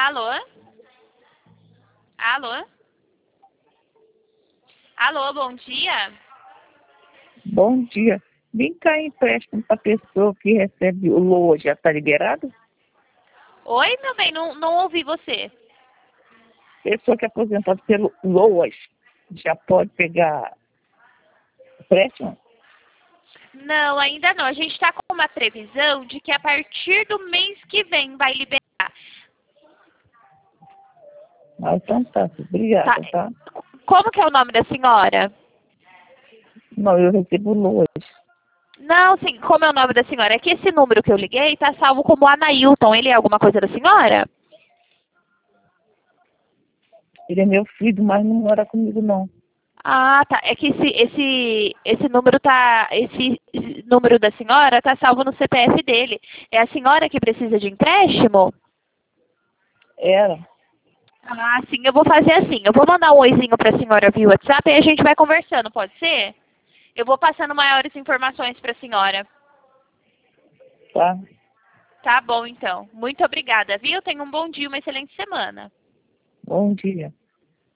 Alô? Alô? Alô, bom dia. Bom dia. Vem cá, empréstimo para pessoa que recebe o LOA, já está liberado? Oi, meu bem, não ouvi você. Pessoa que é aposentada pelo LOAS, já pode pegar empréstimo? Não, ainda não. A gente está com uma previsão de que a partir do mês que vem vai liberar. Ah, então tá. Tá. Obrigada, tá? Como que é o nome da senhora? Não, eu recebo LOAS. Não, sim, como é o nome da senhora? É que esse número que eu liguei tá salvo como Anailton. Ele é alguma coisa da senhora? Ele é meu filho, mas não mora comigo, não. Ah, tá. É que esse número tá. Esse número da senhora tá salvo no CPF dele. É a senhora que precisa de empréstimo? Era. Ah, sim, eu vou fazer assim. Eu vou mandar um oizinho pra senhora via WhatsApp e a gente vai conversando, pode ser? Eu vou passando maiores informações pra senhora. Tá? Tá bom, então. Muito obrigada, viu? Tenha um bom dia, uma excelente semana. Bom dia.